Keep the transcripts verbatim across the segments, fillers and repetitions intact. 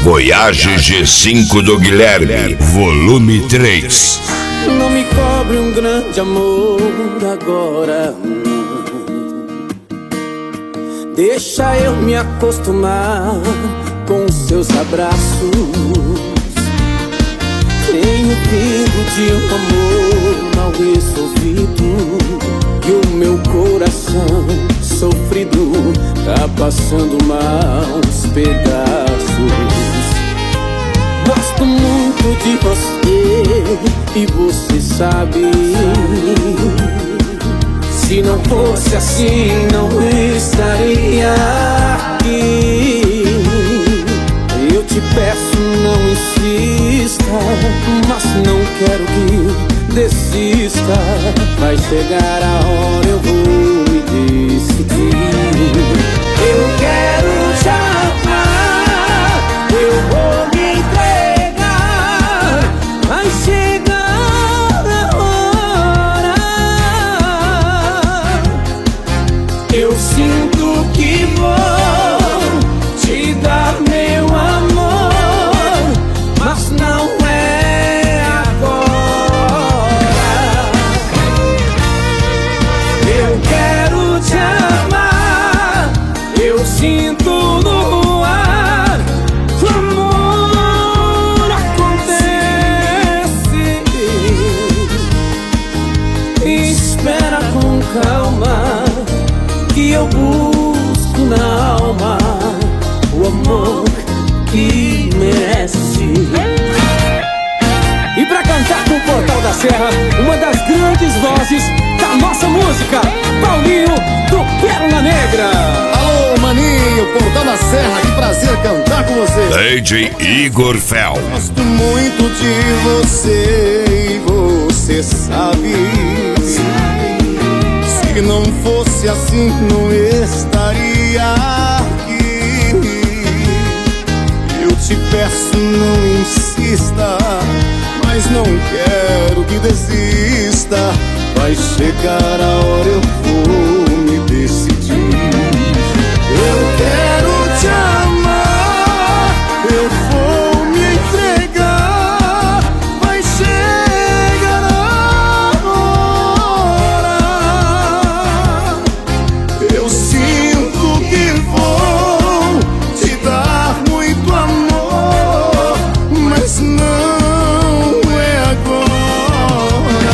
Voyage G cinco do Guilherme, volume três. Não me cobre um grande amor agora, deixa eu me acostumar com seus abraços. Tenho vindo de um amor mal resolvido e o meu coração sofrido tá passando maus pedaços. Gosto muito de você e você sabe. Se não fosse assim, não estaria aqui. Eu te peço, não insista, mas não quero que desista. Vai chegar a hora, eu vou me decidir. Eu quero te amar, eu vou me entregar. Vai chegar a hora, eu sinto que vou te dar meu amor, mas não é agora. Eu quero te amar, eu sinto no ar que o amor acontece. Espera com calma que eu busco na alma o amor que merece. E pra cantar com o Portal da Serra, uma das grandes vozes da nossa música, Paulinho do Pérola Negra. Alô, maninho, Portal da Serra, que prazer cantar com você. D J Igor Fel. Gosto muito de você e você sabe. Se não fosse assim, não estaria aqui. Eu te peço, não insista, mas não quero que desista. Vai chegar a hora, eu vou me decidir. Eu quero te amar, eu vou me entregar. Vai chegar a hora, eu sinto que vou te dar muito amor, mas não é agora.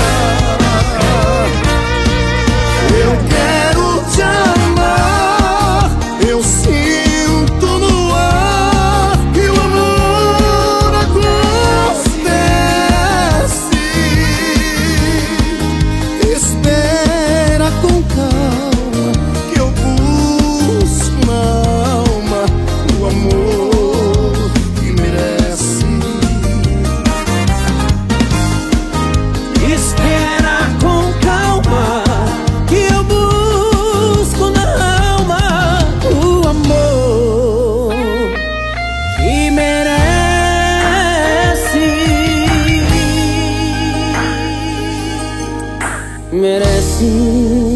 Eu quero te amar, eu sinto no ar que o amor acontece. Espera com calma que eu busco na alma o amor que merece. Espera com calma que eu busco na alma o amor que merece. Merece.